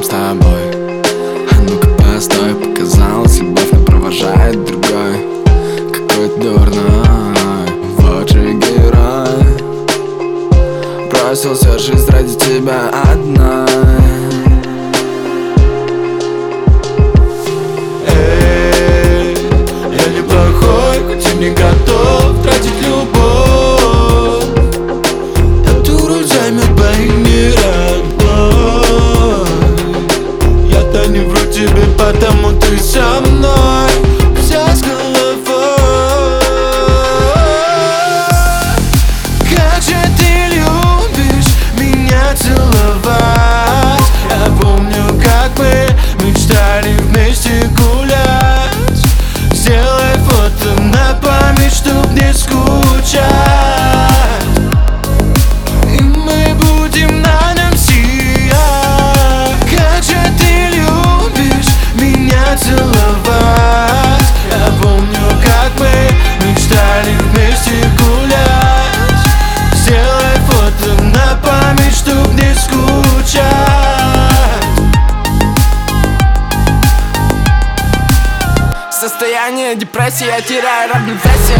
с тобой. А ну-ка постой, показалось, любовь не провожает другой. Какой-то дурной, вот же герой. Бросил всю жизнь ради тебя одной. Эй, я не плохой, хоть и не готов тратить любовь. Эту роль займет богиня родной. Я-то не вру тебе, потому ты со мной вся с головой. Как же ты любишь меня целовать. Я помню, как мы мечтали вместе гулять. Сделай фото на память, чтоб не скучать. И мы будем на нем сиять. Как же ты любишь меня целовать. Я помню, как мы мечтали вместе гулять. Сделай фото на память, чтоб не скучать. Состояние депрессии, я теряю равновесие.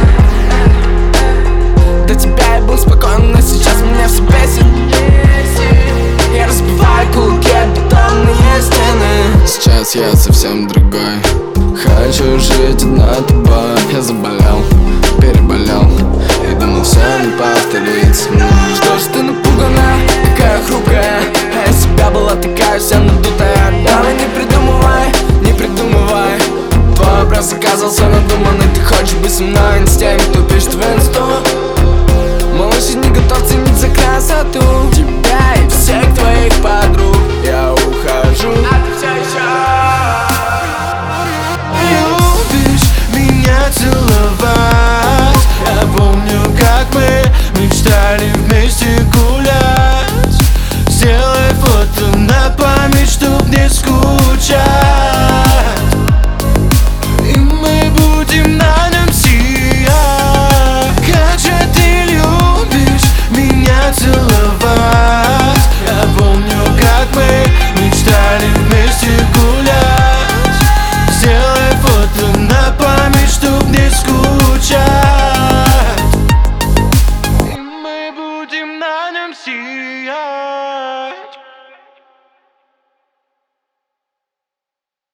До тебя я был спокоен, но сейчас меня все бесит. Я разбиваю кулаки о бетонные стены. Сейчас я совсем другой. Хочу жить одна тобой. Я заболел, переболел и думал, все не повторится. Что ж ты напугана, какая хрупкая. А я себя была такая вся надутая. Давай не придумывай, не придумывай. Твой образ оказался надуманный. Ты хочешь быть со мной, не с теми, кто пишет в инсту. Малыш, я не готов ценить за красоту тебя и всех твоих подруг. Я ухожу, а ты все еще любишь меня целовать. Я помню, как мы мечтали вместе гулять. Сделай фото на память, чтоб не скучать. И мы будем на нем сиять. Как же ты любишь меня целовать. Я помню, как мы мечтали вместе гулять. Сделай фото на память, чтоб не скучать.